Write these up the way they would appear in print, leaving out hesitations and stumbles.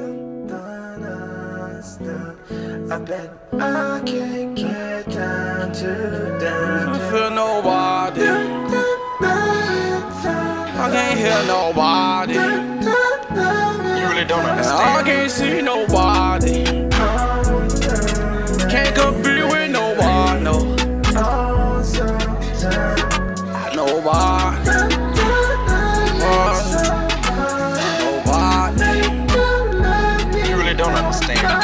I bet I can't get down to down. I feel nobody. I can't hear nobody. You really don't I understand. can't see nobody. Can't compete with nobody. No. Nobody. Nobody. You really don't understand.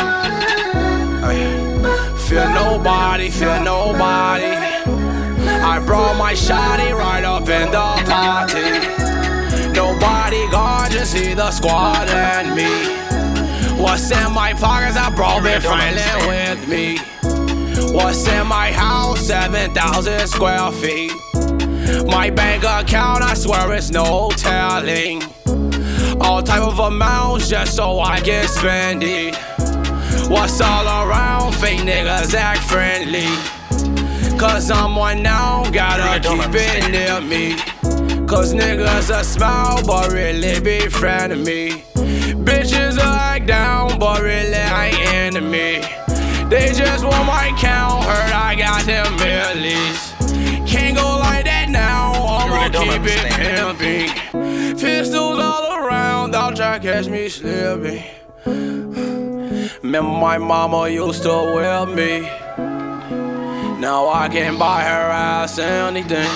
Fear nobody, fear nobody. I brought my shawty right up in the party. Nobody guard, just see the squad and me. What's in my pockets, I brought Ben Franklin with me. What's in my house, 7,000 square feet. My bank account, I swear it's no telling. All type of amounts just so I can spend it. What's all around, fake niggas act friendly. Cause I'm one now, gotta keep it near me. Cause niggas a smile, but really be friend of me. Bitches a act down, but really ain't enemy. They just want my count, heard I got them millies. Can't go like that now, I'm gonna keep it pimping. Pistols all around, don't try to catch me slipping. Remember my mama used to whip me. Now I can buy her ass anything.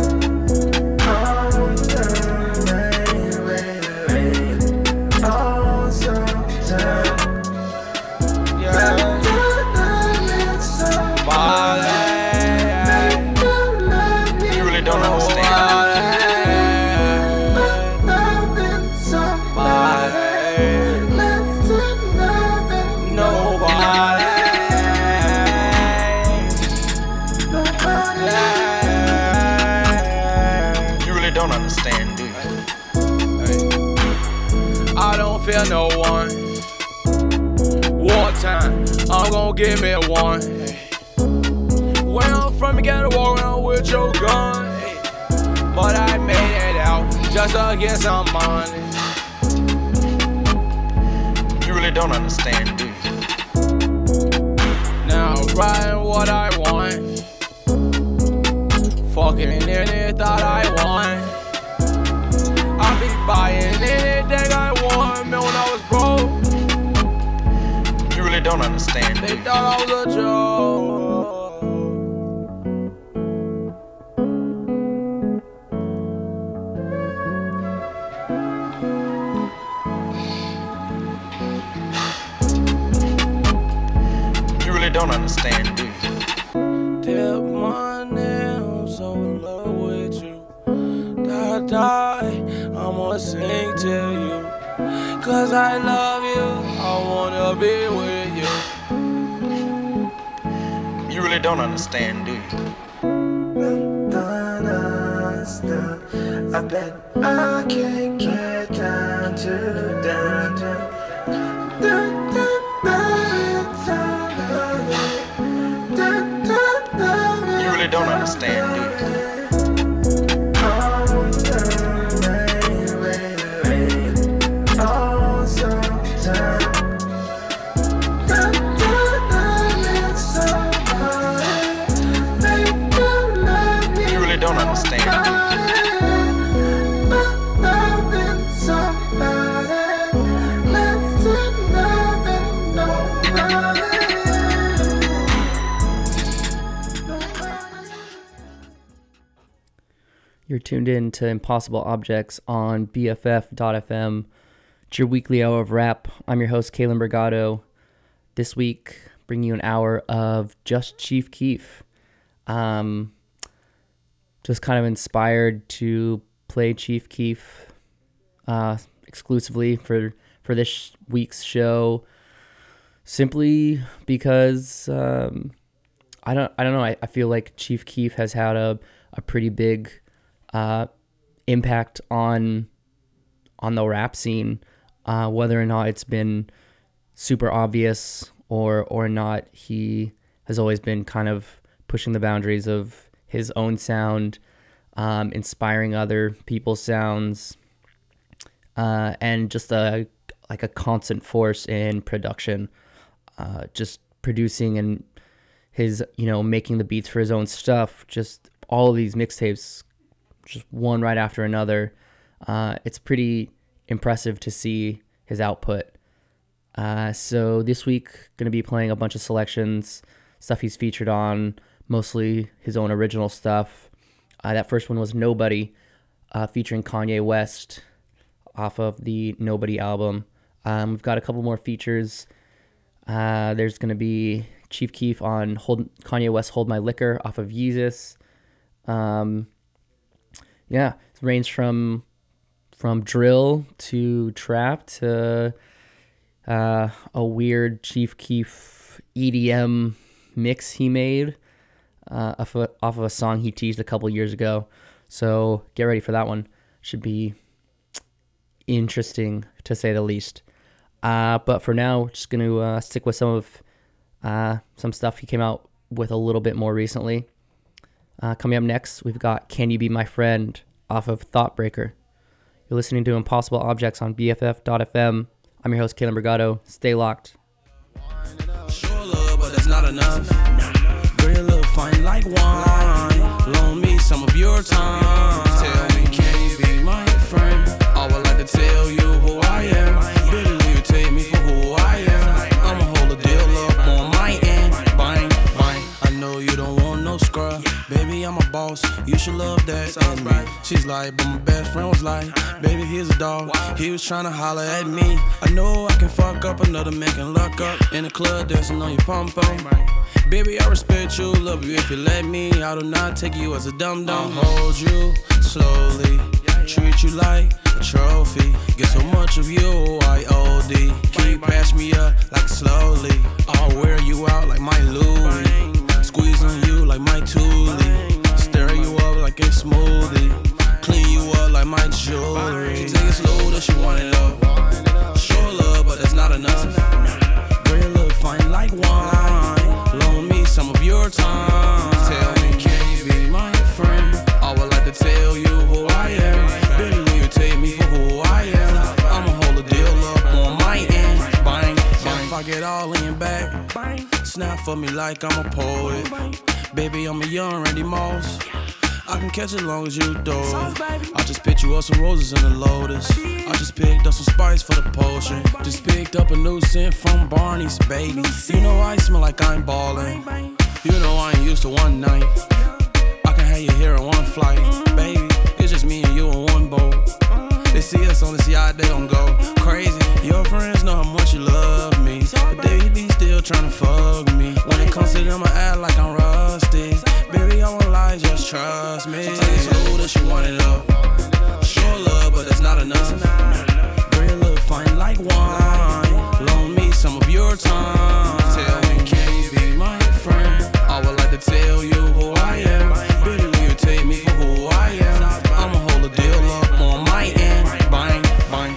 You really don't understand. Don't understand, do you? I don't fear no one. Wartime, I'm gonna give me one. Where I'm from, you gotta walk around with your gun. But I made it out just to get some money. You really don't understand, do you? Now I'm riding what I want. Fucking anything I want. I be buying anything I want. Man, when I was broke, you really don't understand. They thought I was a joke. You really don't understand, do you? Tip my nails, so in love with you. Die, I'ma sing to you. Cause I love you, I wanna be with you. You really don't understand, do you? I bet I can't get down to down. You really don't understand, do you? You really don't understand, do you? You're tuned in to Impossible Objects on BFF.FM. It's your weekly hour of rap. I'm your host, Kalen Brigado. This week, bringing you an hour of just Chief Keef. Just kind of inspired to play Chief Keef exclusively for this week's show, simply because I don't know. I feel like Chief Keef has had a pretty big impact on the rap scene, whether or not it's been super obvious or not. He has always been kind of pushing the boundaries of his own sound, inspiring other people's sounds, and just a like a constant force in production, just producing and his, making the beats for his own stuff. Just all of these mixtapes, just one right after another. It's pretty impressive to see his output. So this week, going to be playing a bunch of selections, stuff he's featured on, mostly his own original stuff. That first one was Nobody, featuring Kanye West off of the Nobody album. We've got a couple more features. There's going to be Chief Keef on Kanye West Hold My Liquor off of Yeezus. It ranges from drill to trap to a weird Chief Keef EDM mix he made off of a song he teased a couple years ago. So get ready for that one. Should be interesting to say the least. But for now, just going to stick with some stuff he came out with a little bit more recently. Coming up next, we've got Can You Be My Friend off of Thoughtbreaker. You're listening to Impossible Objects on BFF.FM. I'm your host, Kalen Brigado. Stay locked. Sure love, but that's not enough. Girl, you look fine like wine. Loan me some of your time. Tell me, can you be my friend? I would like to tell you who I am. Baby, will you take me for who I am? I'ma hold the deal up on my end. Bang, bang. I know you don't want no scrub. Baby, I'm a boss. You should love that. And me. She's like, but my best friend was like, baby, here's a dog. He was trying to holler at me. I know I can fuck up another man can luck up in the club dancing on your pom-pom. Baby, I respect you, love you if you let me. I do not take you as a dum-dum. Hold you slowly, treat you like a trophy. Get so much of you, I OD. Keep pass me up like slowly. I'll wear you out like my Louis. Squeeze on you like my Thule. Stir you up like a smoothie. Clean you up like my jewelry. She take it slow, that she want it up. Sure love, but that's not enough. Girl, you look fine like wine. Loan me some of your time. Tell me, can you be my friend? I would like to tell you who I am. Baby, will you take me for who I am? I'ma hold the deal up on my end. Bang, bang. If I get all in back, snap for me like I'm a poet. Baby, I'm a young Randy Moss. I can catch it long as you do it. I just picked you up some roses in the Lotus. I just picked up some spice for the potion. Just picked up a new scent from Barney's, baby. You know I smell like I'm ballin'. You know I ain't used to one night. I can have you here on one flight, baby. It's just me and you on one boat. They see us on this yacht, they gon' go crazy. Your friends know how much you love me, but they be still tryna fuck me. When it comes to them, I act like I'm rusty. Baby, I won't lie, just trust me. So take it slow that you want it up. Sure love, but that's not enough. Girl, you look fine like wine. Loan me some of your time. Tell me, can you be my friend? I would like to tell you who I am. Baby, will you take me for who I am? I'ma hold the deal up on my end. Bang, bang.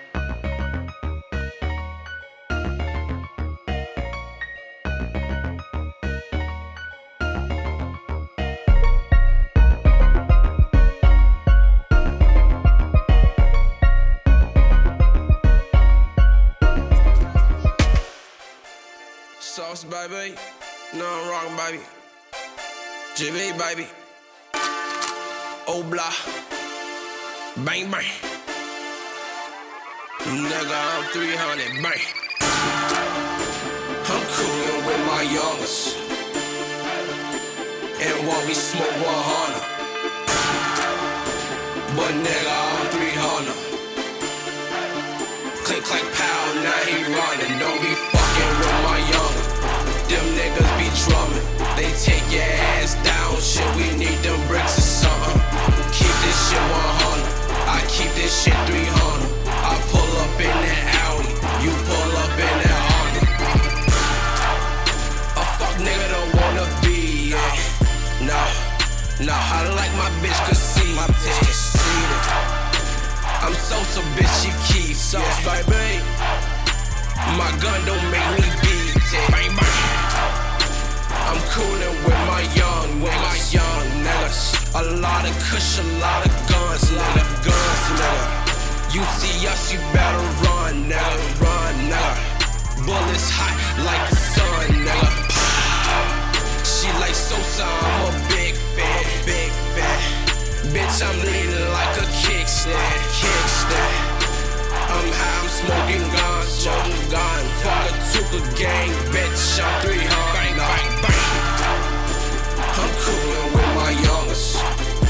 Sauce, baby. No, I'm wrong, baby. Jimmy, baby. Oh, blah. Bang, bang. Nigga, I'm 300, bang. I'm coolin' with my youngest. And while we smoke 100. But nigga, I'm 300. Click, clack, pow, now he running. Don't be fucking with my youngest. Them niggas be drumming, they take your ass down. Shit, we need them bricks or something. Keep this shit 100, I keep this shit 300. I pull up in that Audi, you pull up in that Honda. A fuck nigga don't wanna be, yeah. No, I like my bitch conceited. My bitch conceited. I'm so bitch, she keeps sauce, baby. My gun don't make me beat it. Bang, bang. I'm coolin' with my young niggas. A lot of kush, a lot of guns, nigga. You see us, you better run, nigga, run, nigga. Bullets hot like the sun, nigga. She like Sosa, I'm a big fan, big fan. Bitch, I'm leaning like a kickstand, kickstand. I'm high, I'm smoking gun, smoking gun. Fuck a Tuka gang, bitch, I'm 300. Bang, bang, bang. I'm coolin' with my youngest,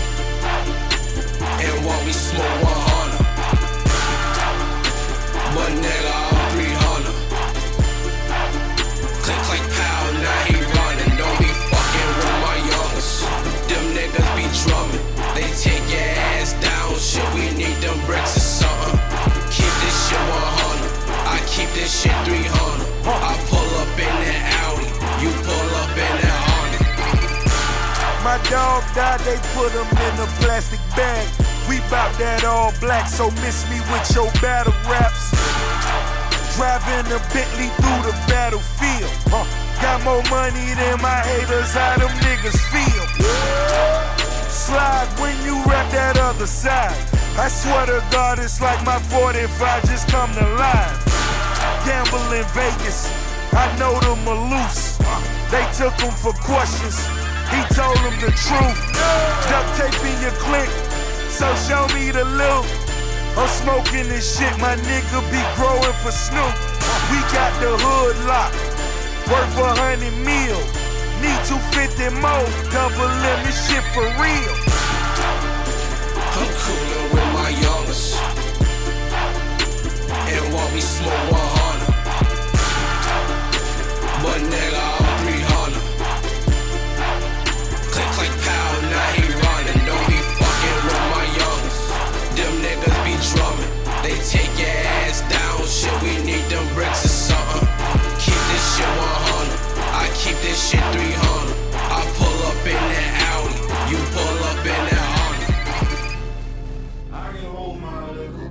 and while we smoke 100, but nigga, I'm 300. Click, click, pow, now he running. Don't be fucking with my youngest. Them niggas be drumming, they take your ass down. Shit, we need them bricks or something. Keep this shit 100, I keep this shit 300. I pull up in that Audi, you pull up in that Honda. My dog died, they put him in a plastic bag. We bout that all black, so miss me with your battle raps. Driving a Bentley through the battlefield. Got more money than my haters, how them niggas feel. Slide when you rap that other side. I swear to God, it's like my 45 just come to life. Gamble in Vegas, I know them are loose. They took him for questions, he told them the truth. Duct tape in your click, so show me the loot. I'm smoking this shit, my nigga be growing for Snoop. We got the hood locked, worth 100 mil. Need 250 more, double limit shit for real. I'm coolin' with my youngest, and while we smoke 100, but nigga, I'm 300. Click, click, pow, now he running. Don't be fucking with my youngest. Them niggas be drumming, they take your ass down. Shit, we need them bricks or something. Keep this shit 100, I keep this shit 300. I pull up in that Audi, you pull up in that Honda. I can hold my liquor,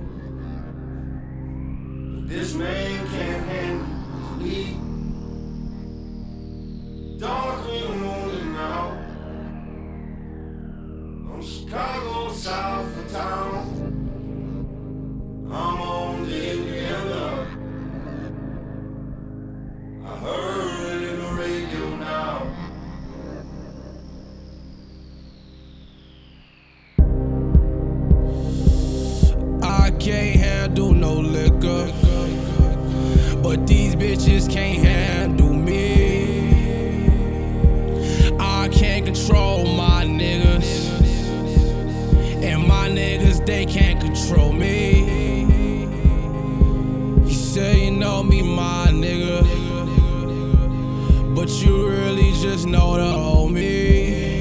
but this man can't handle me. Dark in the morning now. I'm Chicago, south of town. I'm on the Indiana. I heard it in the radio now. I can't handle no liquor, but these bitches can't handle me. I can't control my niggas, and my niggas, they can't control me. You say you know me, my nigga, but you really just know the old me.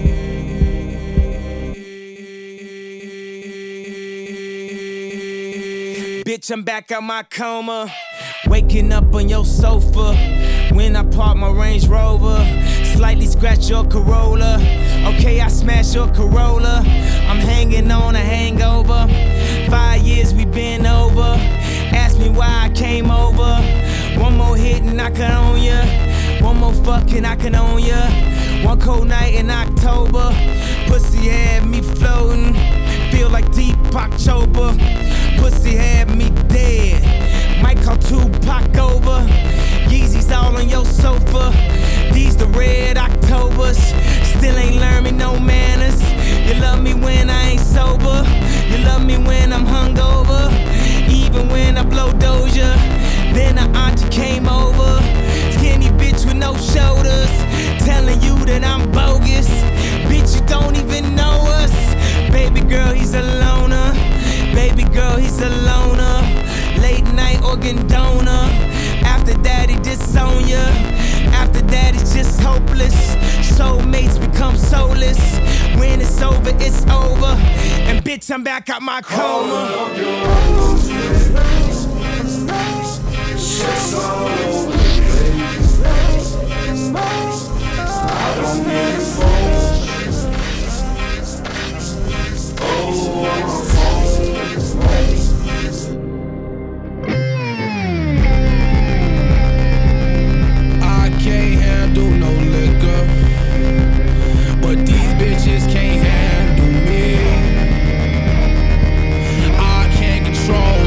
Bitch, I'm back out my coma, waking up on your sofa. When I park my Range Rover, slightly scratch your Corolla. Okay, I smash your Corolla. I'm hanging on a hangover. 5 years we been over. Ask me why I came over. One more hit and I can own ya. One more fucking I can own ya. One cold night in October, pussy had me floating. Feel like Deepak Chopra. Pussy had me dead. Might call Tupac over. Yeezys all on your sofa. These the red Octobers. Still ain't learned me no manners. You love me when I ain't sober. You love me when I'm hungover. Even when I blow Doja. Then her auntie came over. Skinny bitch with no shoulders. Telling you that I'm bogus. Bitch, you don't even know us. Baby girl, he's a loner. Baby girl, he's a loner. Late night organ donor. After that, he disown ya. After that, it's just hopeless. Soulmates become soulless. When it's over, it's over. And bitch, I'm back out my coma. Shit's all over the place. I don't need a phone. Oh, I'm a phone. I can't handle no liquor, but these bitches can't handle me. I can't control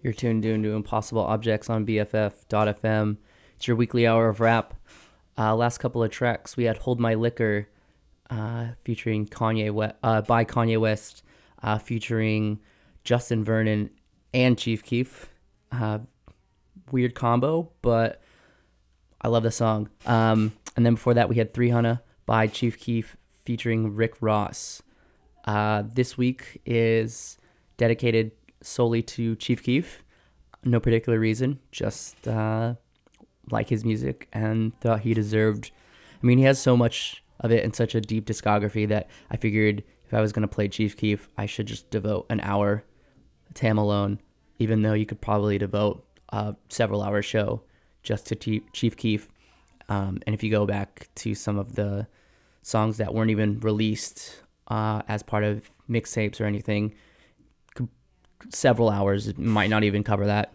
You're tuned into Impossible Objects on BFF.FM. It's your weekly hour of rap. Last couple of tracks, we had Hold My Liquor featuring by Kanye West, featuring Justin Vernon and Chief Keef. Weird combo, but I love the song. And then before that, we had 300 by Chief Keef featuring Rick Ross. This week is dedicated solely to Chief Keef. No particular reason, just like his music and thought he deserved. I mean, he has so much of it and such a deep discography that I figured if I was going to play Chief Keef, I should just devote an hour to him alone, even though you could probably devote a several hour show just to Chief Keef. And if you go back to some of the songs that weren't even released as part of mixtapes or anything, several hours might not even cover that.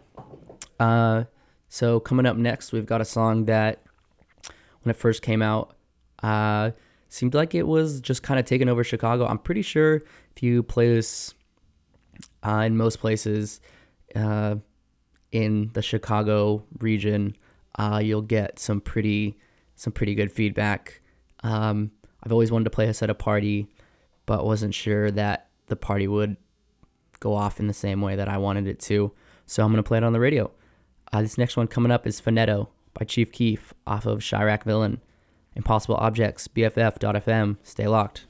So coming up next, we've got a song that when it first came out seemed like it was just kind of taking over Chicago. I'm pretty sure if you play this in most places in the Chicago region, you'll get some pretty good feedback. I've always wanted to play this at a party, but wasn't sure that the party would go off in the same way that I wanted it to. So I'm going to play it on the radio. This next one coming up is Finetto by Chief Keef off of Chirac Villain. Impossible Objects, BFF.FM. Stay locked.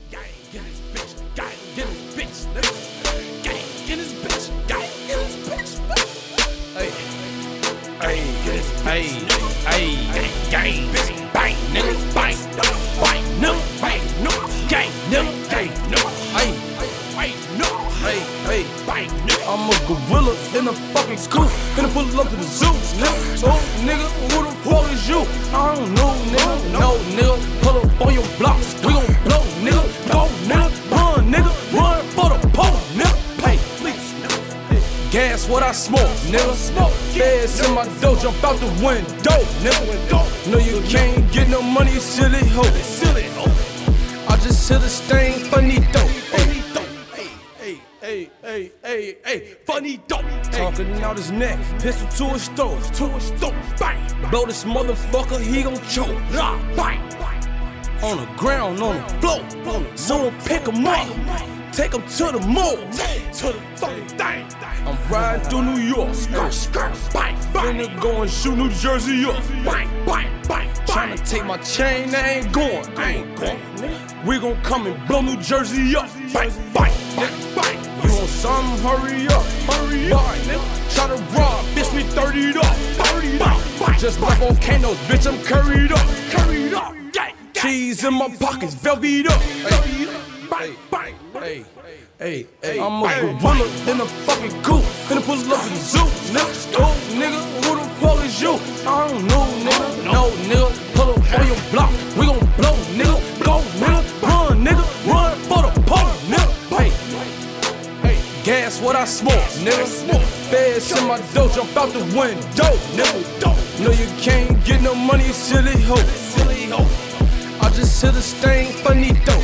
I'm a gorilla in a fucking scoop. Finna pull up to the zoo, nigga. So, nigga, who the fuck is you? I don't know, nigga. No, nigga. Pull up on your blocks. We gon' blow, nigga. Go, nigga. Run, nigga. Run for the pole, nigga. Hey, please. Gas what I smoke, nigga. Feds in my dough, jump out the window, nigga. No, you can't get no money, you silly hoe. I just hit a stain, funny dope. Hey, funny dope. Talking out his neck, pistol to his throat, bang. Blow this motherfucker, he gon' choke. Bang. On the ground, on the floor. Someone pick him up, take him to the mall. To the fucking thing. I'm riding through New York, bang. Finna go and shoot New Jersey up, bang. Tryna take my chain, I ain't going. We gon' come and blow New Jersey up, bang. You want something? Hurry up. Try to rob, bitch, me 30'd up. Just like volcanoes, bitch, I'm curried up. Cheese in my pockets, velvet up. Hey, I'm a gorilla in a fucking coop. Finna pull up to the zoo, nigga. Oh, nigga, who the fuck is you? I don't know, nigga. No, nigga, pull up on your block. We gon' blow, nigga. Go, nigga, run, nigga. Run for the pole, nigga. Gas what I smoke, nigga. Feds in my dough, jump out the window, nigga. No, you can't get no money, you silly hoe. I just hit a stain, funny dope.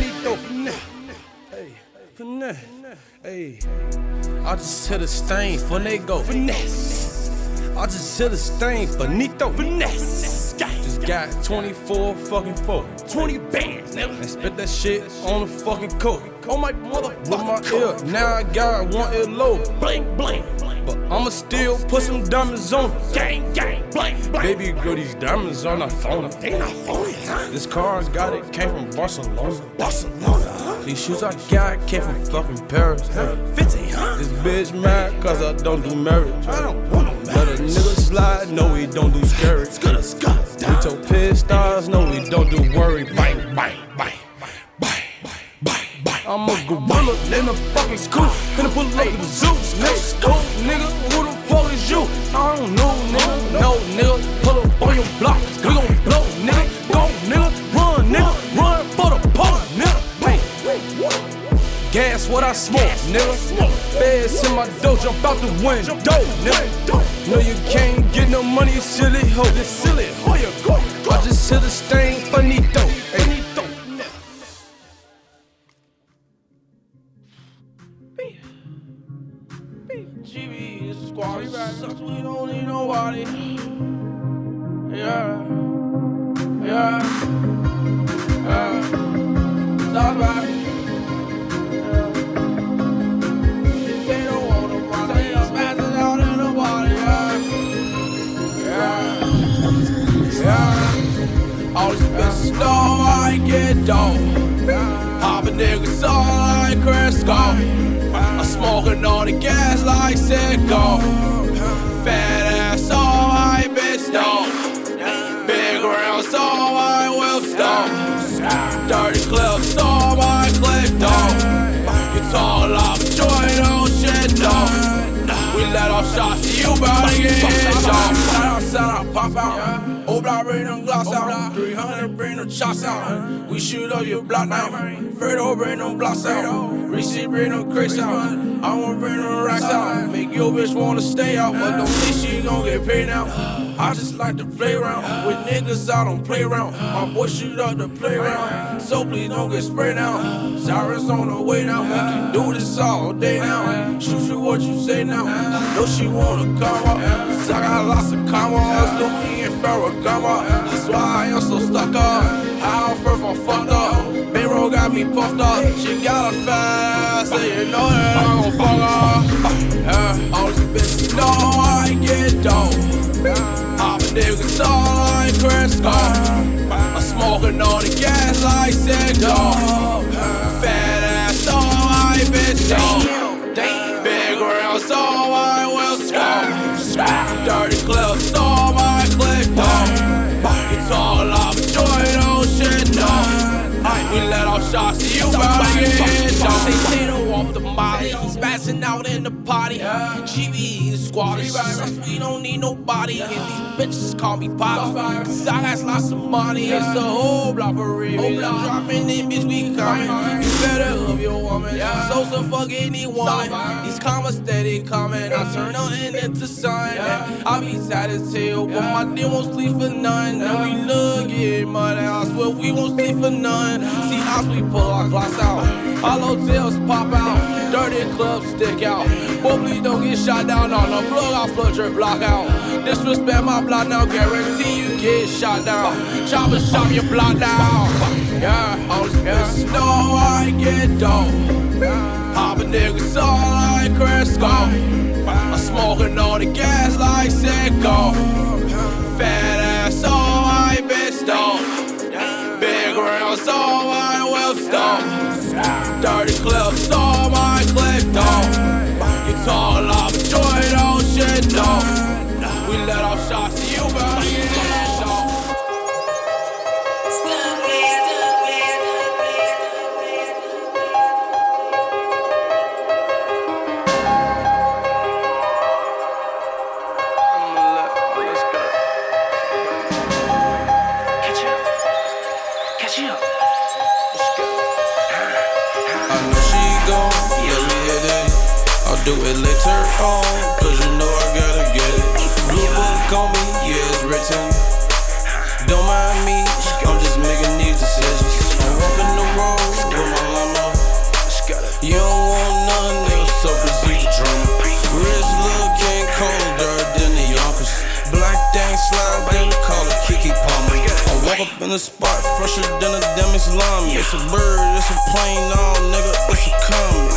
Hey, I just hit a stain, finnego. Finesse. I just hit a stain, finito. Finesse. Just got 24 fucking 20 bands, nigga. And spit that shit on the fucking coat. Oh my motherfucker, with my ear. Now I got one ear low. Bling, bling. But I'ma still put some diamonds on it. Gang, bling, bling. Baby girl, these diamonds are not phony. They not phony, huh? This car I got it came from Barcelona. Huh? These shoes I got came from fucking Paris. Huh? 50, huh? This bitch mad cause I don't do marriage. I don't want no marriage. Let a nigga slide, no we don't do scary. We told piss stars, no we don't do worry. Bang. I'm a gorilla in a fucking scoop. Finna pull up to the zoo, nigga. Go, nigga, who the fuck is you? I don't know, nigga. No, nigga, pull up on your block. We gon' blow, nigga. Go, nigga, run for the pole, nigga. Hey, gas what I smoke, nigga. Feds in my dough, jump out the window, nigga. No, you can't get no money, you silly hoe. I just hit a stain, funny dope. all these bitches know I get dope. Poppin' niggas all like Crisco. I'm smoking on the gas like Sicko. Fat ass all my bitch dope. Big rounds all my whip stone. Dirty clips all my clip dope. You talk like a joint on shit dope. We let off shots, you bout to get hit off. Shout out, pop out. Old block, bring them glocks out. 300, bring them shots out. We shoot up your block now. Fredo, bring them blocks out. Receipt, bring them crates out. I wanna bring them racks out. Make your bitch wanna stay out, but don't think she gon' get paid now. I just like to play around. With niggas, I don't play around. My boy shoot up the playground. So please don't get sprayed now. Sirens on the way now. We can do this all day now. Shoot you what you say now. Know she wanna come up. Cause I got lots of commas. Louis and Ferragamo. That's why I am so stuck up. How first I'm fucked up. Bayro got me puffed up. She got a fast, so you know that I'm gon' fuck up. All these bitches know I get dope. Poppin' niggas all like Crisco. I'm smoking on the gas like Sicko. Fat ass all my bitch dope. Big rounds all my whip stone. Dirty clips all my clip dope. You talk like a joint on shit dope. We let off shots, you bout to get hit dope. Say Tito off the molly, he's passing out in the party. GBE the squad, we don't need nobody. And these bitches call me Pop, cause I got lots of money. It's a whole block of reviews. Dropping in, bitch, we coming. You better love your woman, so fuck anyone. These commas steady coming, I turn nothing into sun. I be sad as hell, but my dear won't sleep for none. And we look at money, I swear we won't sleep for none. See us, we pull our glass out. Hollow tails pop out. Dirty clubs stick out. Boy, please don't get shot down on the plug. I'll flood your block out. Disrespect my block now, guarantee you get shot down. Chop and chop your block down. Yeah, all these bitches know I get dope. Poppin' niggas all like Crisco. I'm smoking on the gas like Sicko. Fat ass all my bitch dope. Big rounds all my whip stone. Dirty clips all my clip dope. You talk like a joint on shit dope. We let off shots, you bout to get hit dope. Do it later on, cause you know I gotta get it. Blue book on me, yeah, it's written. Don't mind me, I'm just making these decisions. I'm walking the road with my llama. You don't want none else, so proceed to drama. Wrist looking colder than the Yonkers. Black thing slide, then call it Kiki Palmer. I walk up in the spot, fresher than a demi salami. It's a bird, it's a plane, no nigga, it's a comet.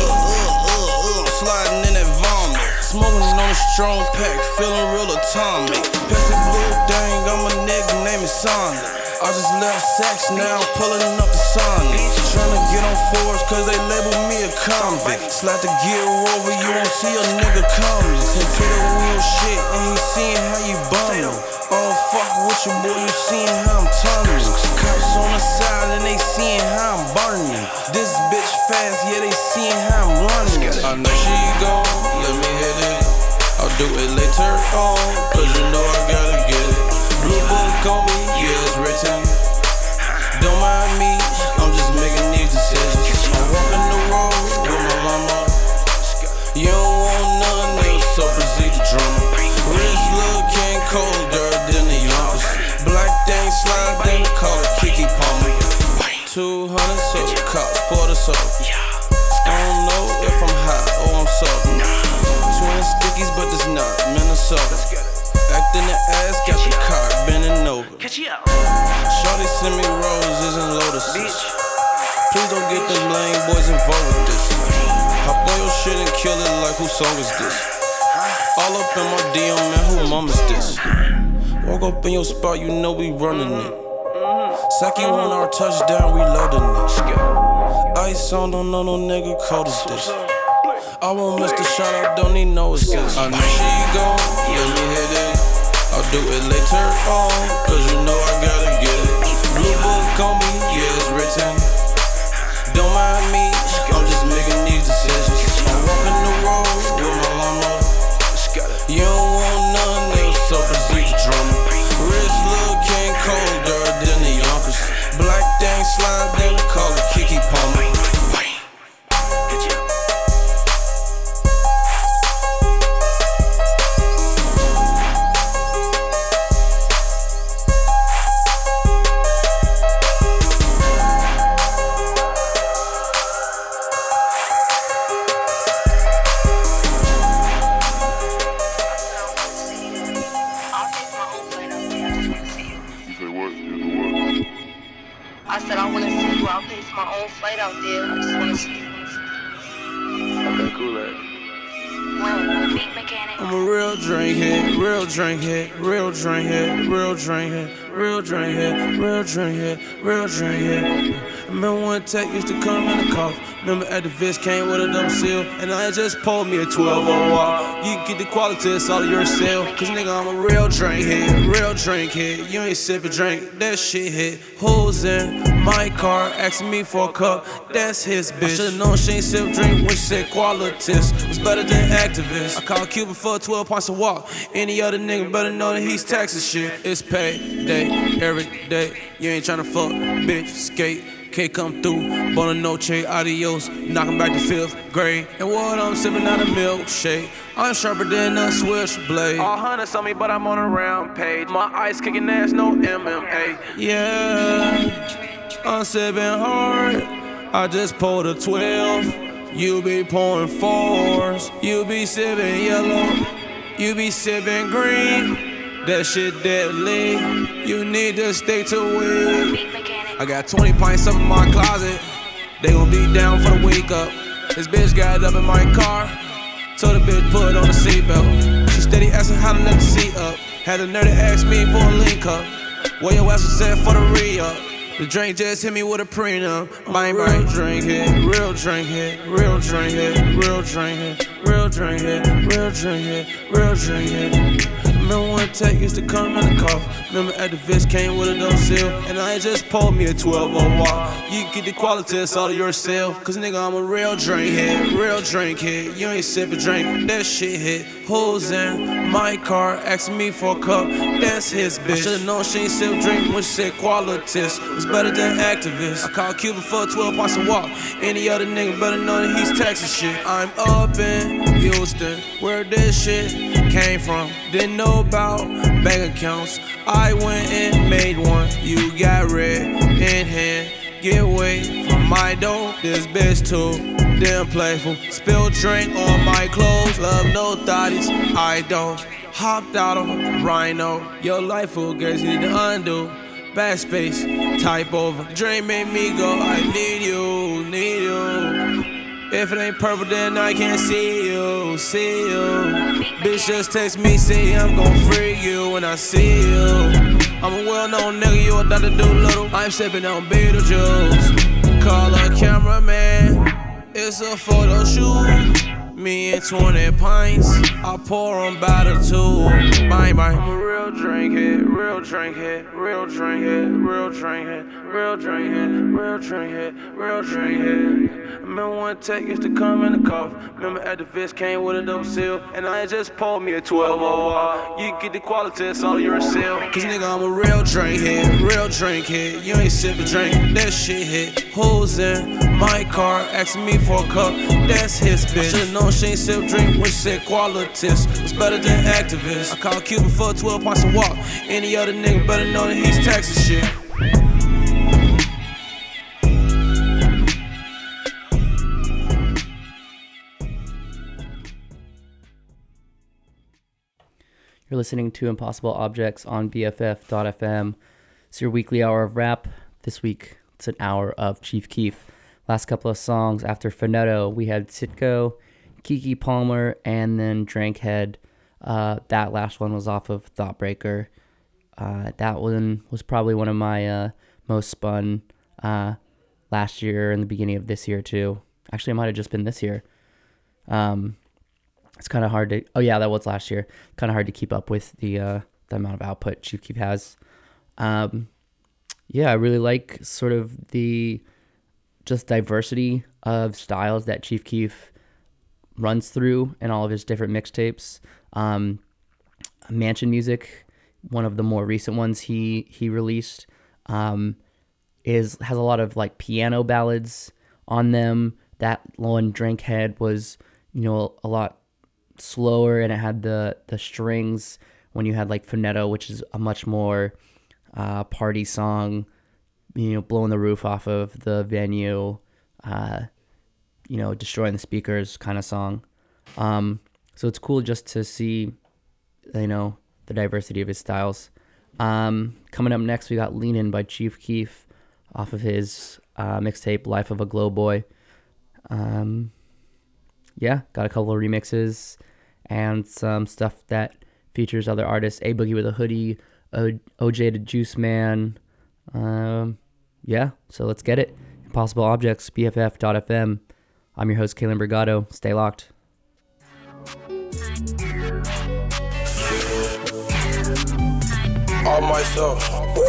Sliding in that vomit. Smoking on a strong pack, feeling real atomic. Pepsi blue dang, I'm a nigga named Sonic. I just left sex, now I'm pulling up the Sonic. Tryna get on Forbes cause they label me a convict. Slap the gear over, you won't see a nigga coming. Send to the wheel shit and he seeing how you bundle. Oh fuck with your boy, you seeing how I'm turning. Cops on the side and they seeing how I'm burning. This bitch fast, yeah they seeing how I'm running. I know she gon' let me hit it. I'll do it later on, cause you know I gotta get it. Blue book on me, yeah it's written. Don't mind me, I'm just making these decisions. I'm walking the road with my llama. You don't want none else, so proceed to drama. Wrist looking colder than the Yonkers. Black thing slide, then call it Kiki Palmer. 200 so cops pour the soap. I don't know if I'm hot or I'm soft. Twin stickies, but it's not Minnesota. Acting the ass, got the car bending over. Shorty send me roses and lotuses. Please don't get them lame boys involved with this. Hop on your shit and kill it like who song is this? All up in my DM, man, who mom is this? Walk up in your spot, you know we running it. Saki on our touchdown, we loading it. Ice on, don't know no nigga cold as this. I won't miss the shot, I don't need no assist. I know she gon' let me hit it. I'll do it later on, cause you know I gotta get it. Blue book on me, yeah, it's written. Don't mind me, I'm just making these decisions. I'm walking the road with my llama. You don't want none else, so proceed to drama. Rich little king, colder than the Yonkers. Black thing slide, they call it Kiki Palmer. Out there, I just wanna see. Okay, cool that. Beat mechanic. I'm a real drink head, real drink head, real drink head, real drink head, real drink head, real drink head, real drink head. Remember when Tech used to come in the cough? Remember at the Viz came with a double seal, and I just pulled me a 12-0 walk. You can get the quality, it's all yourself. Cause nigga, I'm a real drink head, real drink head. You ain't sip a drink, that shit hit. Who's in my car asking me for a cup? That's his bitch. I should've known she ain't sip drink when she said qualities was better than activists. I called Cuban for 12 pints of walk. Any other nigga better know that he's taxing shit. It's payday every day. You ain't tryna fuck, bitch, skate. Can't come through, Bona Noche, adios, knocking back the 5th grade. And what I'm sipping out a milkshake. I'm sharper than a switchblade. All hundreds on me, but I'm on a round page. My ice kicking ass, no MMA. Yeah, I'm sipping hard. I just pulled a 12. You be pouring 4s. You be sipping yellow. You be sipping green. That shit deadly. You need to stick to weed. I got 20 pints up in my closet. They gon' be down for the wake up. This bitch got up in my car. Told the bitch put on the seatbelt. She steady asking how to let the seat up. Had a nerd to ask me for a link up. Where your ass was set for the re-up. The drink just hit me with a prenup. Bang bang, drink hit, real drink hit, real drink hit, real drink hit, real drink hit, real drink hit, real drink hit. Remember when Tech used to come in the cough? Remember at the Viz came with a double seal, and I just pulled me a 12-0 walk. You can get the quality, it's all yourself. Cause nigga, I'm a real drink hit, real drink hit. You ain't sip a drink, that shit hit. Who's in my car asking me for a cup? That's his bitch. I should've known she ain't sip drink when she said qualities was better than activists. I called Cuban for 12 pints of walk. Any other nigga better know that he's taxing shit. I'm up in Houston, where this shit came from. Didn't know about bank accounts. I went and made one. You got red in hand. Get away from my dough. This bitch too damn playful. Spilled drink on my clothes. Love no thotties. I don't. Hopped out of a Rhino. Your life will get you to undo. Backspace, type over. Dream made me go. I need you, need you. If it ain't purple, then I can't see you, see you. Bitch just text me, say I'm gon' free you when I see you. I'm a well-known nigga, you a Dr. Doolittle. I'm sipping on Beetlejuice. Call a cameraman, it's a photo shoot. Me and 20 pints, I pour on by the two. Bang bang. I'm a real drink hit, real drink hit, real drink hit, real drink hit, real drink hit, real drink hit, real drink hit. Remember when Tech used to come in the cough? Remember at the Viz came with a double seal, and I just pulled me a 12-0 walk. You can get the quality, it's all yourself. Cause nigga, I'm a real drink hit, real drink hit. You ain't sip a drink, that shit hit. Who's in my car asking me for a cup? That's his bitch. I should've known she ain't sip drink when she said qualities was better than activists. I called Cuban for 12 pints of walk. Any other nigga better know that he's taxing shit. You're listening to Impossible Objects on BFF.FM. It's your weekly hour of rap. This week, it's an hour of Chief Keef. Last couple of songs after Finetto, we had Sitco, Kiki Palmer, and then Drankhead. That last one was off of Thoughtbreaker. That one was probably one of my most spun last year and the beginning of this year too. Actually, it might have just been this year. It's kind of hard to. Oh yeah, that was last year. Kind of hard to keep up with the amount of output Chief Keef has. Yeah, I really like sort of the just diversity of styles that Chief Keef runs through in all of his different mixtapes. Mansion Music, one of the more recent ones he released, has a lot of like piano ballads on them. That one, Drinkhead, was, you know, a lot slower, and it had the strings when you had like Finetto, which is a much more party song, you know, blowing the roof off of the venue, you know, destroying the speakers kind of song. So it's cool just to see, you know, the diversity of his styles. Coming up next, we got Leanin' by Chief Keef off of his mixtape Life of a Glow Boy. Yeah, got a couple of remixes and some stuff that features other artists. A Boogie with a Hoodie, OJ the Juice Man. Yeah, so let's get it. Impossible Objects, BFF.FM. I'm your host, Kalen Brigado. Stay locked. All myself.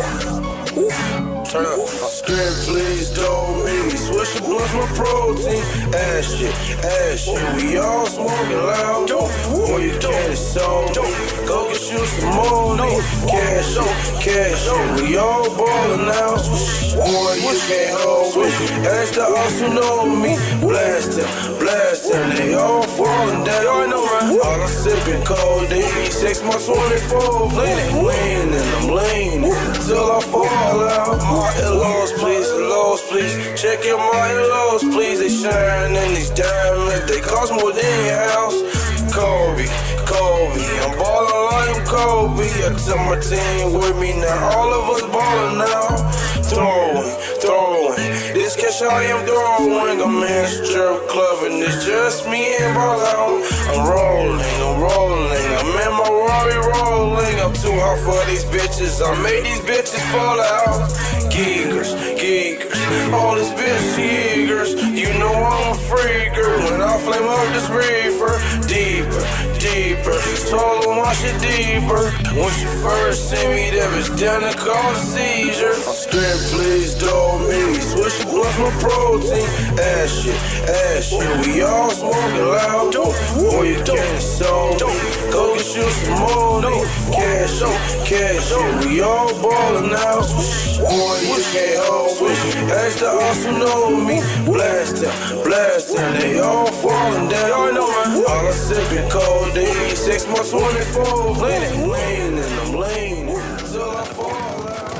Turn up. Script, please don't me. Switch the blunts, my protein. Ass shit. We all smoking loud. Boy, you can't so. Go get you some money. Cash. We all ballin' now. Boy, you can't hold me. Ask the ops who know me. Blast them. They all falling down. Y'all know, right? All I'm sipping codeine. 6 months, 24. Leaning, I'm leaning. Till I fall out. My in-laws, please. Check your my in-laws, please. They shine in these diamonds. They cost more than your house. Kobe. I'm ballin' like I'm Kobe. I tell my team with me now. All of us ballin' now. Throwing. This cash I am throwing. I'm in a strip club and it's just me and ball out. I'm rolling. I'm in my Rari rolling. I'm too hot for these bitches. I made these bitches fall out. Geekers. All these bitch yeagers. You know I'm a freaker. When I flame up this reefer. Deeper. Told them I shit deeper. When she first see me, that bitch down to call a seizure. Strip, please don't me. Switch the blunts, my protein. Ass shit. We all smoking loud. Boy, you can't so. Go get you some money. Cash. We all ballin' now. Boy, you can't hold me. Ask the ops who know me. Blast them. They all falling down. Y'all know, man. All I sippin' codeine. 6 months, 24. Leaning, I'm leaning. Till I fall out.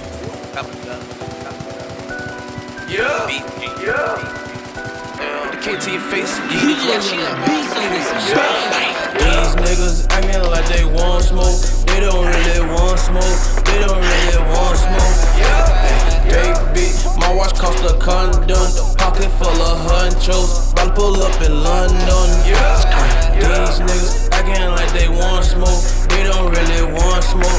Yeah. The K to your face. These niggas acting like they want smoke. They don't really want smoke. Baby, my watch cost a condom. Pocket full of hunchos. About to pull up in London. These niggas acting like they want smoke. They don't really want smoke.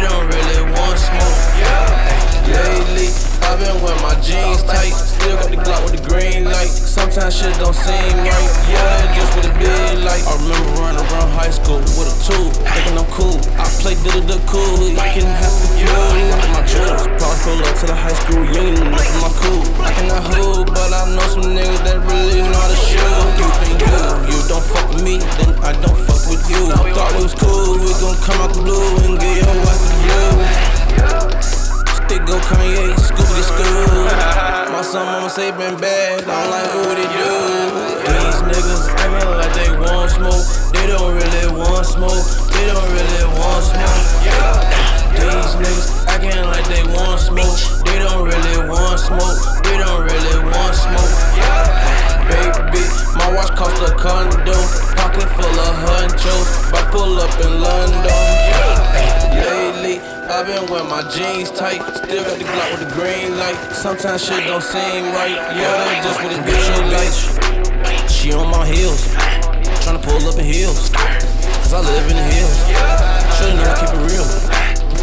Lately, I've been with my jeans tight. Still got the Glock with the green light. Sometimes shit don't seem right. Yeah, just with a big light. I remember running around high school with a tool, thinking I'm cool. I play the cool, you can have the fuel. Look at my jewels, probably pull up to the high school union. Look at my cool. I cannot hood, but I know some niggas that really know how to shoot. You think you don't fuck with me, then I don't fuck with you. Thought we was cool, we gon' come out the blue and get your ass the blue. Stick go Kanye, Scooby Scoo. My son, mama say been bad, I don't like who they do. These niggas acting like they want smoke. They don't really want smoke. These niggas acting like they want smoke. They don't really want smoke. Baby, my watch cost a condo. Pocket full of hunchos. I pull up in London. Lately, I've been with my jeans tight. Still got the Glock with the green light. Sometimes shit don't seem right. Yeah, just with a bitch you like. She on my heels. Tryna pull up in heels. Cause I live in the hills. Should've known I keep it real.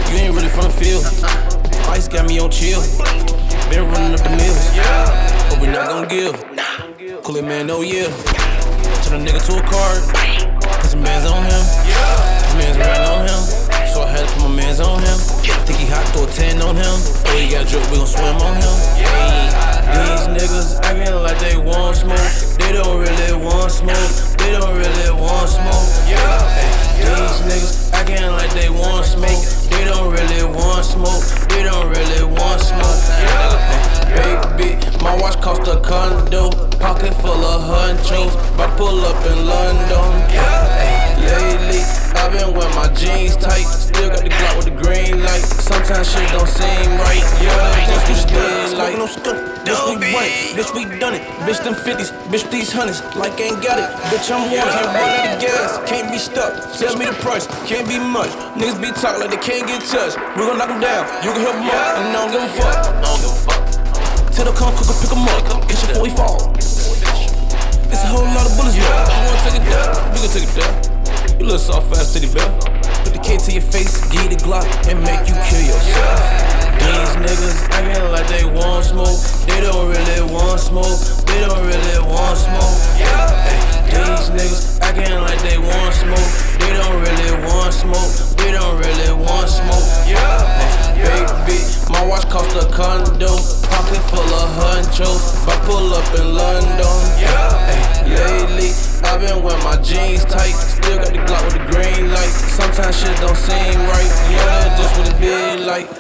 You ain't really from the field. Ice got me on chill. Been running up the mills, but we not gon' give. Cool it, man, no yeah. Turn a nigga to a card. Put some bands on him. His man's riding on him. So I had to put my mans on him. Think he hot, throw a 10 on him. Oh, he got a joke, we gon' swim on him. Hey, these niggas acting like they want smoke. They don't really want smoke. They don't really want smoke. Hey, these niggas acting like they want smoke. They don't really want smoke. They don't really want smoke. Baby, my watch cost a condo. Pocket full of hunchos. About to pull up in London. Lately, I've been with my jeans tight. Still got the Glock with the green light. Sometimes shit don't seem right. Bitch, we still like no stuff. Bitch, we run it. Bitch, we done it. Bitch, them 50s. Bitch, these hundreds. Like ain't got it. Bitch, I'm one. Can't run out of gas. Can't be stuck. Tell me the price. Can't be much. Niggas be talking like they can't get touched. We gon' knock them down. You can help them up. And I don't give a fuck. Till they come, cook and pick them up. Catch it before we fall. It's a whole lot of bullets, man. You wanna take it down? We gon' take it down. You little soft ass titty bell. Put the K to your face, give you the Glock, and make you kill yourself. These niggas acting like they want smoke. They don't really want smoke. They don't really want smoke. These niggas acting like they want smoke. They don't really want smoke. They don't really want smoke. Baby, my watch cost a condo. Pocket full of hunchos. But pull up in London. Lately, I've been with my jeans tight. Still got the Glock with the green light. Sometimes shit don't seem right. That's just what it be like.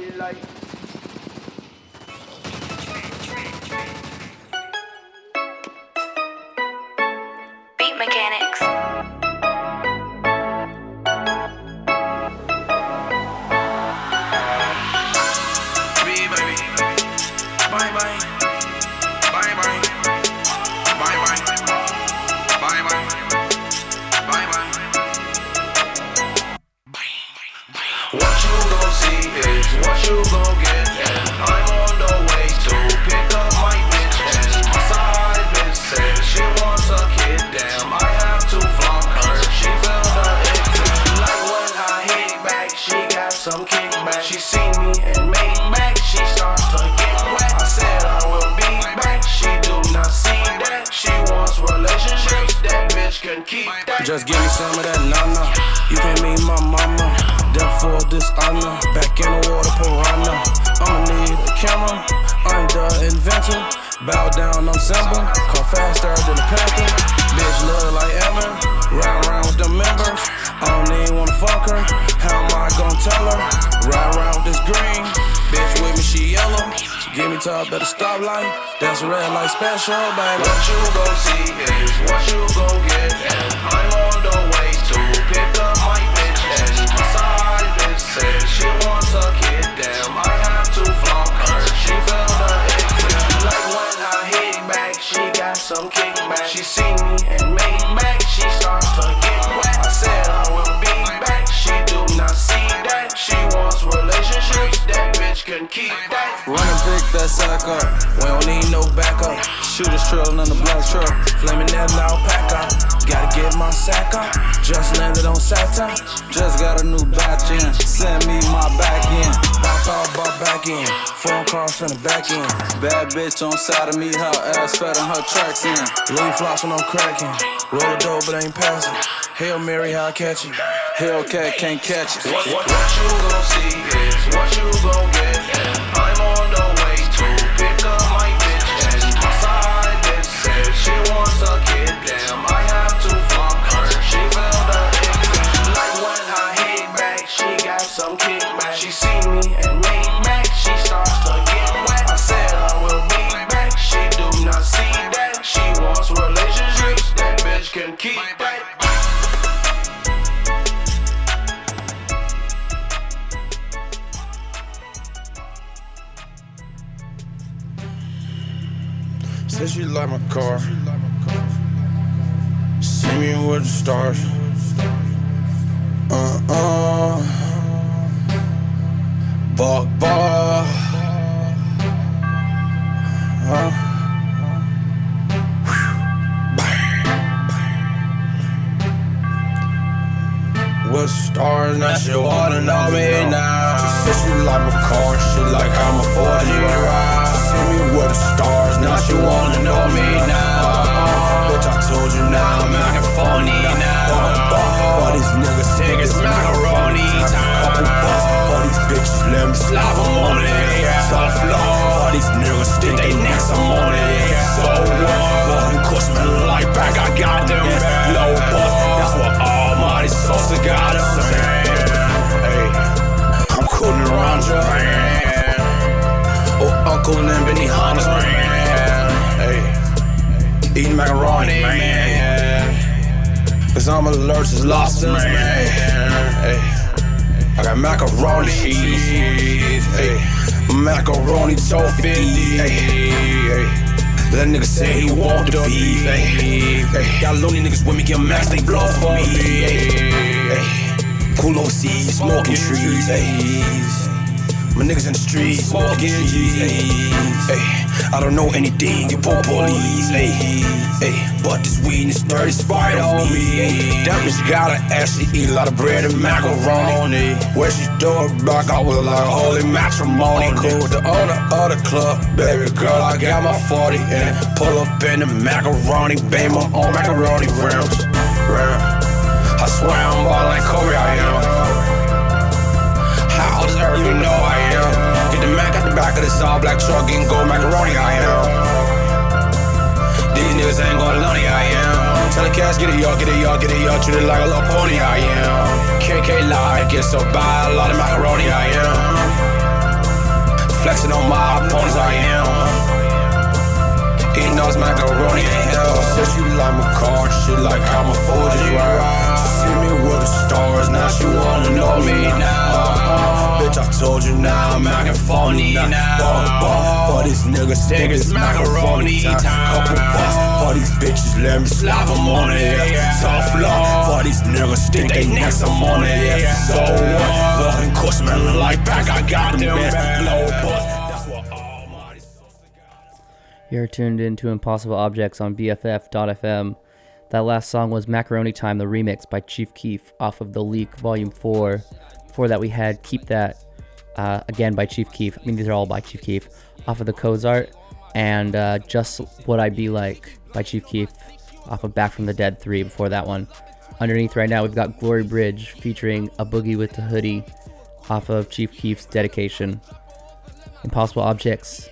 Beat Mechanics. What you gon' get? I'm on the way to pick up my bitch, and my side bitch said she wants a kid. Damn, I have to flunk her. She felt the it like when I hit back. She got some kickback. She seen me and made back. She starts to get wet. I said I will be back. She do not see that. She wants relationships. That bitch can keep that. Just give me some of that nana. You can't meet my mama. Therefore dishonor, back in the water piranha. I'ma need a camera, I'm the inventor. Bow down, I'm simple, come faster than a panther. Bitch look like Emma, round with the members. I don't even wanna fuck her, how am I gon' tell her? Ride around with this green, bitch with me, she yellow. She give me top at the stoplight, that's a red light special, baby. What you gon' see is what you gon' get, and I'm on the way to pick up my bitch, and my side bitch said she wants a kid. Damn, I have to flunk her. She felt the it like when I hit back. She got some kickback. She seen me and made back. She starts to get wet. I said I will be back. She do not see that. She wants relationships. That bitch can keep that. Run and pick that sack up. We don't need no backup. Shooters trailing on the black truck. Flaming that loud pack up. Gotta get my sack up. Just landed on Saturn. Just got a new batch in. Send me my back in. Back out, bought back in. Phone calls from the back end. Bad bitch on side of me. Her ass fat on her tracks in. Louis flops when I'm cracking. Roll a dope but ain't passing. Hail Mary, how I catch it. Hellcat can't catch it. What you gon' see is what you gon' get. And I'm on the way to pick up my bitch, and my side bitch said she wants a kid. Damn, I have to fuck her. She felt the it like when I hit back. She got some kickback. She seen me and made back. She starts to get wet. I said I will be back. She do not see that. She wants relationships. That bitch can keep that. Said she like my car. See me with the stars. Bar. With stars, now she wanna know me now. Said she like my car, she like I'm a 40. She see me with the stars, now she wanna know me now. Bitch, I told you now, I'm acting phony now. For these niggas, think it's macaroni time. Couple bucks for these bitches, let me slap them on it. Tough love for these niggas, think they next, I'm on it. So what? Course, man, like back, I got them low bus. That's what Almighty Sosa got us saying. Hey, I'm cooling around Japan. Oh, Uncle and Benny Hannes, man. Hey, eating macaroni, man. Cause I'm allergic to lobsters, man. Hey, I got macaroni cheese. Hey, macaroni tofu. Hey. That nigga say he want the beef, ayy. Got lonely niggas with me, get max, they blow for me, ayy. Cool OC, smoking trees, ayy. My niggas in the streets, smoking G's, ayy. I don't know anything, you poor police, ayy. But this weed is dirty, spite on me, ayy. That bitch gotta actually eat a lot of bread and macaroni. Where she throw it back, I was like holy matrimony. Cool with the owner of the club, baby girl, I got my 40 and pull up in the macaroni, bang my own macaroni rounds. I swear I'm ball like Kobe, I am. How does earth you know I am? Get the Mac at the back of this all black truck and gold macaroni, I am. These niggas ain't gon' lonely, I am. Tell the cats, get it, y'all, treat it like a little pony, I am. KK lie, get so by a lot of macaroni, I am. Flexing on my opponents, I am. Eating those macaroni in hell. Said she like my car, she like how my food is right. She see me with the stars, now she wanna know me now. Bitch, I told you now, I'm acting phony now. For these niggas, think it's macaroni time. Couple bucks for these bitches, let me slap them on it. Tough love for these niggas, think they next, I'm on it. So what? Walking course, man, like back, I got them best low bus. You're tuned in to Impossible Objects on BFF.FM. That last song was Macaroni Time, the remix by Chief Keef off of The Leak Volume 4. Before that we had Keep That, again by Chief Keef. I mean, these are all by Chief Keef, off of the Cozart. And Just What I Be Like by Chief Keef off of Back from the Dead 3 before that one. Underneath right now we've got Glory Bridge featuring A Boogie with the Hoodie off of Chief Keef's Dedication. Impossible Objects,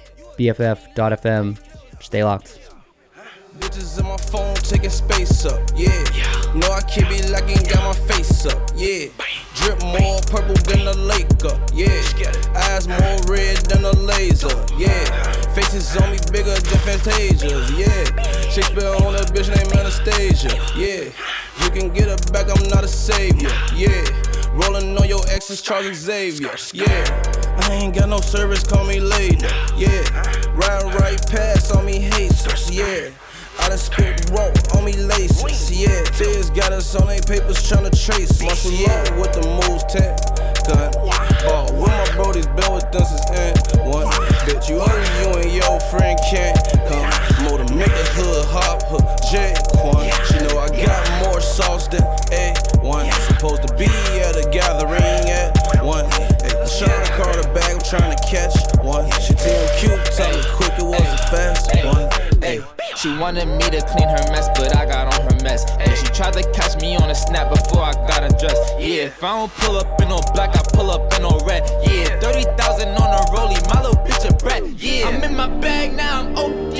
BFF.FM. Stay locked. Bitches in my phone taking space up, yeah. No, I can't be lacking, got my face up, yeah. Drip more purple than a lake up, yeah. Eyes more red than a laser, yeah. Faces on me bigger than Fantasias, yeah. Shakespeare on a bitch named Anastasia, yeah. You can get her back, I'm not a savior, yeah. Rolling on your exes, Charles Xavier, yeah. I ain't got no service, call me later, yeah. Ride right past on me haters, yeah. I done spit raw on me laces, yeah. Feds got us on they papers tryna trace us, yeah. With the moves tech, gun, ball. With my brodies, been with them since N1. Bitch, you hungry, you and your friend can't come. More to make a hood hop, hook J1. She know I got more sauce than A1. Supposed to be at a gathering at 1. Hey, trying to call her back, I'm trying to catch one. She tell cute, tell me quick, it was a fast one. Hey. She wanted me to clean her mess, but I got on her mess. And she tried to catch me on a snap before I got undressed. Yeah, if I don't pull up in no black, I pull up in no red. Yeah, 30,000 on a rollie, my little bitch a brat. Yeah, I'm in my bag now, I'm OG.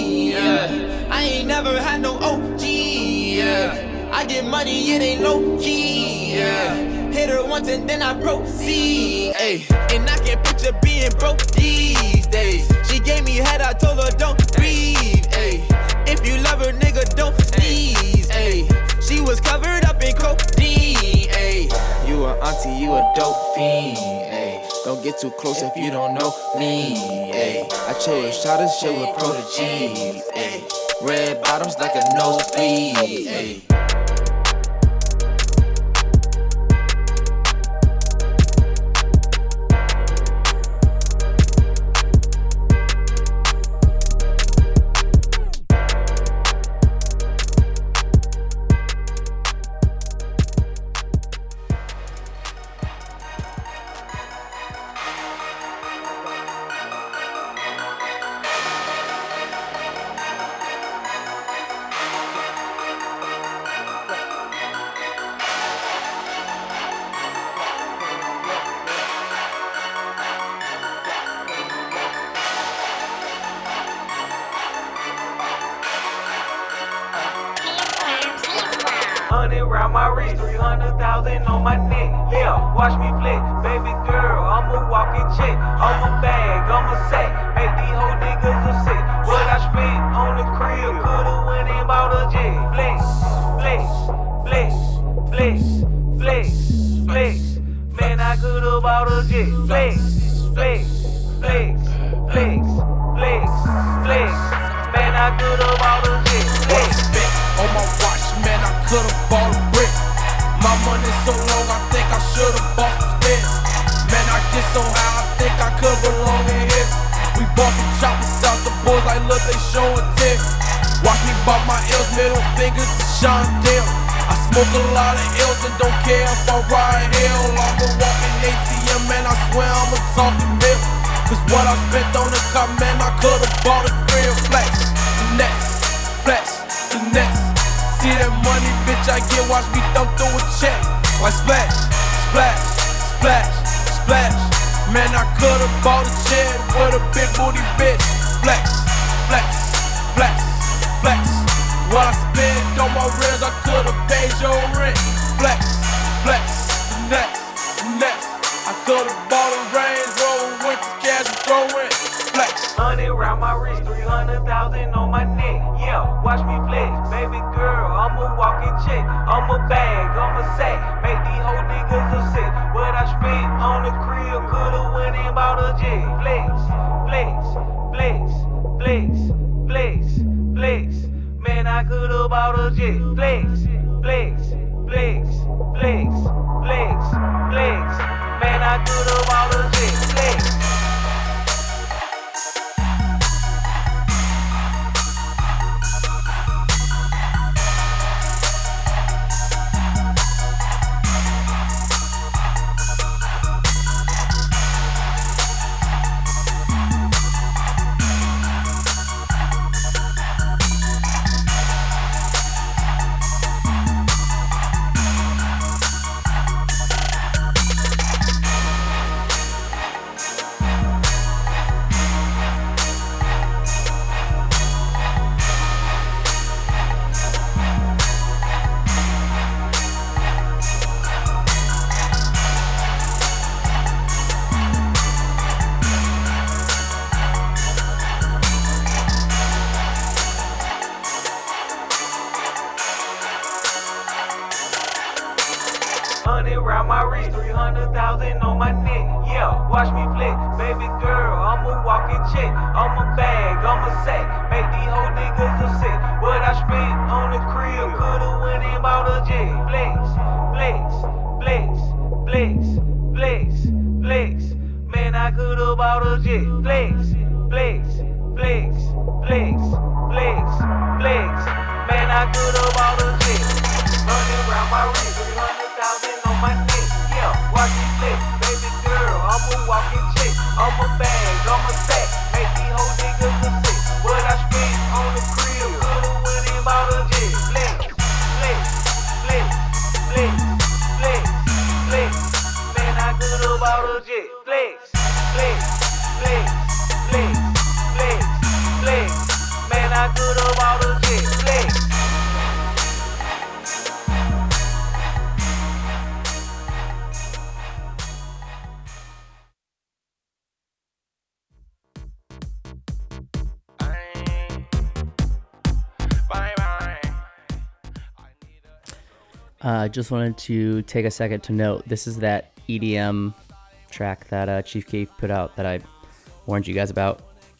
Yeah, I ain't never had no OG. Yeah, I get money, it ain't low key. Yeah, hit her once and then I proceed. Ay, and I can't picture being broke these days. She gave me head, I told her don't breathe. Ay, if you love her, nigga, don't sneeze. Ay, she was covered up in codeine. Ay, you a auntie, you a dope fiend. Ay, don't get too close if you don't know me. Ay, I chose shot of shit with prodigy. Ay, red bottoms like a nosebleed. Ay. 100 round my wrist, 300,000 on my neck. Yeah, watch me flex, baby girl, I'm a walking check. I'm a bag, I'm a sack, make these whole niggas upset. What I spent on the crib, coulda went and bought a jet. Flex, flex, flex, flex, flex, flex. Man, I coulda bought a jet. Flex, flex, flex, flex, flex, flex. Man, I coulda bought a jet. What I spent on my watch, man, I could've bought a brick. My money so long, I think I should've bought some spins. Man, I get so high, I think I could belong in here. We bought the choppers out, the boys like, look, they showing tip. Watch me bop my L's, middle fingers to Sean Dale. I smoke a lot of L's and don't care if I ride hell. I'm a walking ATM, man, I swear I'm a talking bill. Cause what I spent on the car, man, I could've bought a crib. Flex, the next, flex, the next. See that money, bitch, I get, watch me thumb through a check. Like splash, splash, splash, splash. Man, I could've bought a jet with a big booty bitch. Flex, flex, flex, flex. What I spent on my rims, I could've paid your rent. Flex, flex, the next, the next. I could've bought a Range Rover with the cash and throw it. Flex. 100 round my wrist, 300,000 on my neck. Yeah, watch me flex, baby girl, I'm a walking check. I'm a bag, I'm a sack, make these whole niggas upset. What I spent on the crib, coulda went and bought a jet. Flex, flex, flex, flex, flex, flex. Man, I coulda bought a jet. Flex, flex, flex, flex, flex, flex. Man, I coulda bought a jet. Flex. Around my wrist, 300,000 on my neck. Yeah, watch me flex, baby girl, I'm a walking check. I'm a bag, I'm a sack, make these whole niggas upset. What I spent on the crib, coulda went and bought a jet. Flex, flex, flex, flex, flex, flex. Man, I coulda bought a jet. Flex, flex, flex, flex, flex, flex. Man, I coulda bought a jet. Running around my wrist, 300,000 on my neck. Yeah, watch me flex, baby girl, I'm a walking check. I'm a bag, I'm a sack, make these whole niggas upset. What I spent on the crib, coulda went and bought a jet. Flex, flex, flex, flex, flex, flex. Man, I coulda bought a jet. Flex, flex, flex, flex, flex, flex. Man, I coulda bought a jet. Flex. Just wanted to take a second to note, this is that EDM track that Chief Keef put out that I warned you guys about.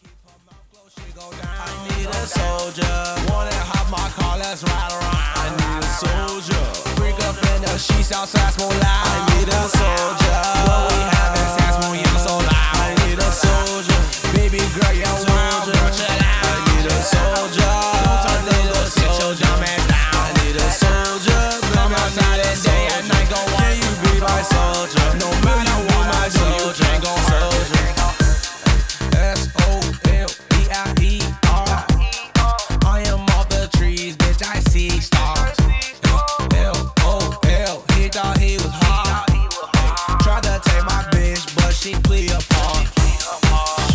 I need a soldier, wanna hop my car, let's ride around. I need a soldier, freak up in the sheets outside, smoke loud. I need a soldier, what we having sex, smoke young so loud. I need a soldier, baby girl, you're wild, girl, chill out. I need a soldier, don't turn the little sit your dumb ass down. I need a soldier, come outside and day and night, go on. Can you be my soldier? No matter what my soldier, ain't gon' soldier. S-O-L-E-I-E-R. I am off the trees, bitch, I see stars. L-O-L, he thought he was hard. Tried to take my bitch, but she flee apart.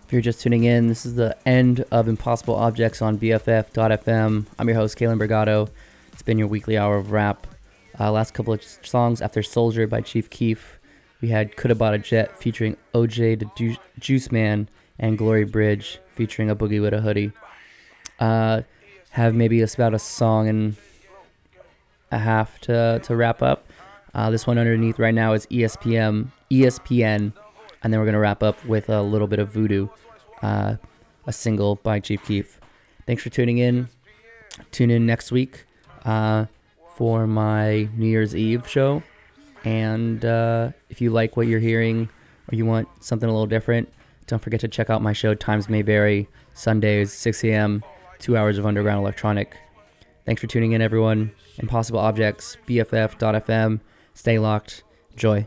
If you're just tuning in, this is the end of Impossible Objects on BFF.FM. I'm your host, Kalen Brigado. It's been your weekly hour of rap. Last couple of songs after Soldier by Chief Keef. We had Coulda Bought a Jet featuring OJ the Juice Man and Glory Bridge featuring A Boogie with a Hoodie. Have maybe about a song and a half to wrap up. This one underneath right now is ESPN, and then we're going to wrap up with a little bit of Voodoo, a single by Chief Keef. Thanks for tuning in. Tune in next week for my New Year's Eve show. And if you like what you're hearing or you want something a little different, don't forget to check out my show, Times May Vary, Sundays, 6 a.m., 2 hours of underground electronic. Thanks for tuning in, everyone. Impossible Objects, BFF.FM. Stay locked. Enjoy.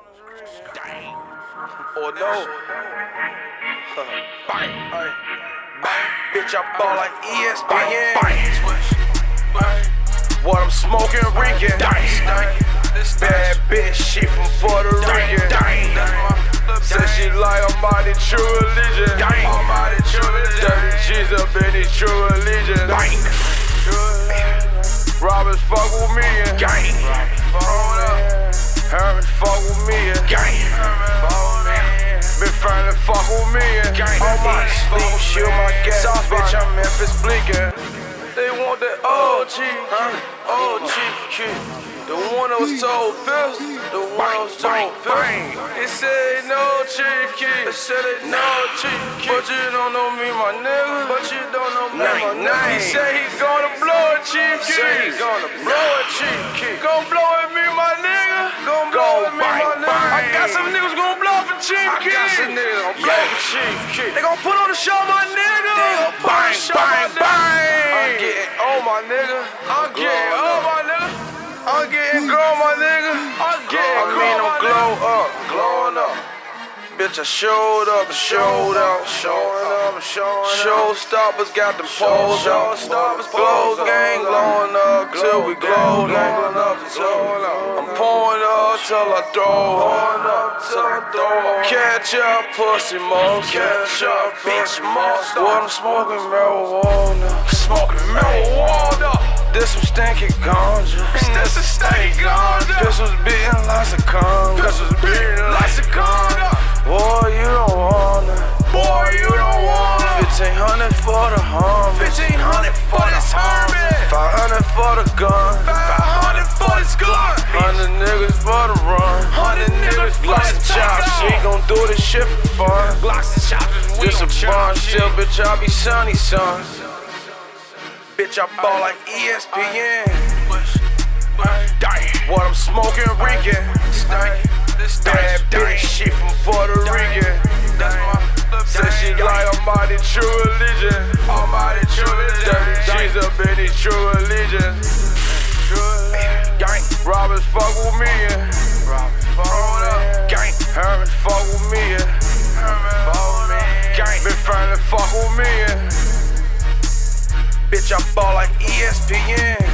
Or no. Bitch, I ball like ESPN. What I'm smoking, Rican. Bad bitch, she from Puerto Rican. Said she like Almighty True Religion. Dirty G's up in his True Religion. Robbers fuck with me and Hermans fuck with me and been trying to fuck with me and on my sleep, shoot my gas. Bitch, I'm Memphis blinking. They want that OG, OG kid. The one that was so pissed, the one that was so pissed. They said no chief kid, they said it no chief kid. But you don't know me, my nigga. But you don't know me, my nigga. He said he gonna blow a chief kid. He gonna blow a chief kid. Gon' blow at me, my nigga. Gon' blow at me, my nigga. I got some niggas gon' blow for chief kid. I got some niggas gon' blow for chief kid. They gon' put on the show, my nigga. They gon' put on the show, my nigga. I'm getting on my nigga. I'm getting on my nigga. I'm getting grown, my nigga. I'm getting grown, I'm glow up, glowing up. Bitch, I showed up, showing up. Showstoppers got the poles up. Glow gang glowing up till we glow. I'm pouring up till I throw. Catch up, pussy most. Catch up, bitch most. What I'm smoking marijuana. This some stinky ganja. This some stinky ganja. This was beating lots of conga. Boy, you don't want it. 1500 for the hum. 1500 for this hermit. 500 for the gun. 500 for this gun. 100 niggas for the run. 100 niggas for the chops. She gon' do this shit for fun. Glocks and chops. This a bar still, bitch. I be sunny, son. Bitch, I ball like ESPN. What I'm smoking, Rican. Bad bitch, she from Puerto Rican. Said she like Almighty True Religion. Dirty G's up in his True Religion. Robbers fuck with me and Hermans fuck with me and been trying to fuck with me and bitch, I ball like ESPN.